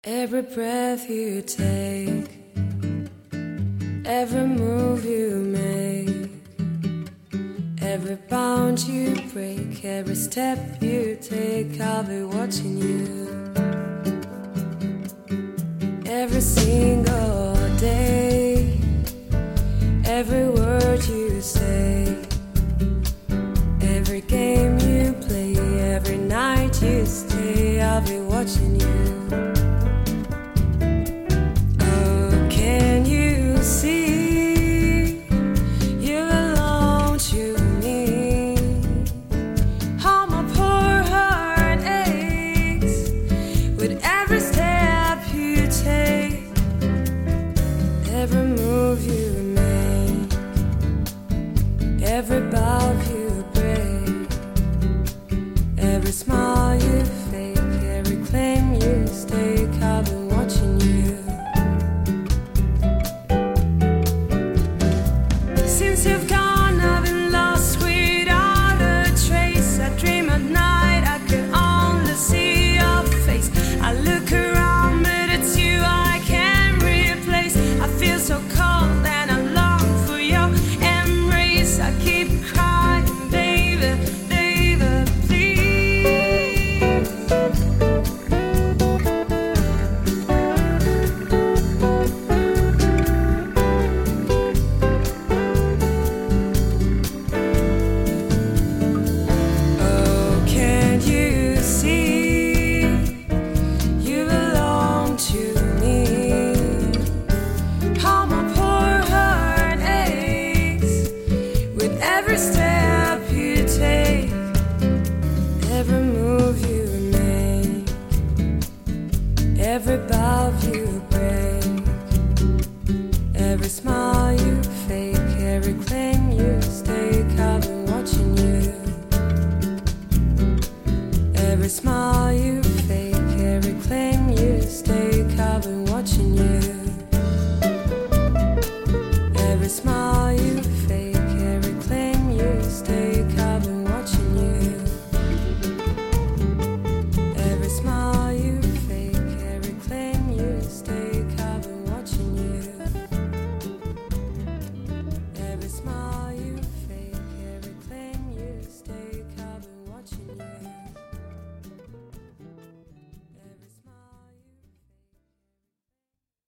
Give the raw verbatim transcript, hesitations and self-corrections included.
Every breath you take, every move you make, every bound you break, every step you take, I'll be watching you. Every single day, every word you say, every game you play, every night you stay, I'll be watching you. Every move you make, every bow you break, every smile you fake, every claim you stake, I've been watching you. Since you've gone, I've been lost without a trace. I dream at night, I could only see your face. I look around, but it's you I can't replace. I feel so cold and I long for your embrace. I keep crying, baby, baby, please. Oh, can't you see you belong to me? How my poor heart aches with every step you take, every move you make, every bow you break, every smile you fake, every claim you stake, I've been watching you. Every smile you fake, every claim you stake, I've been watching you. Every smile you fake, every claim you stake,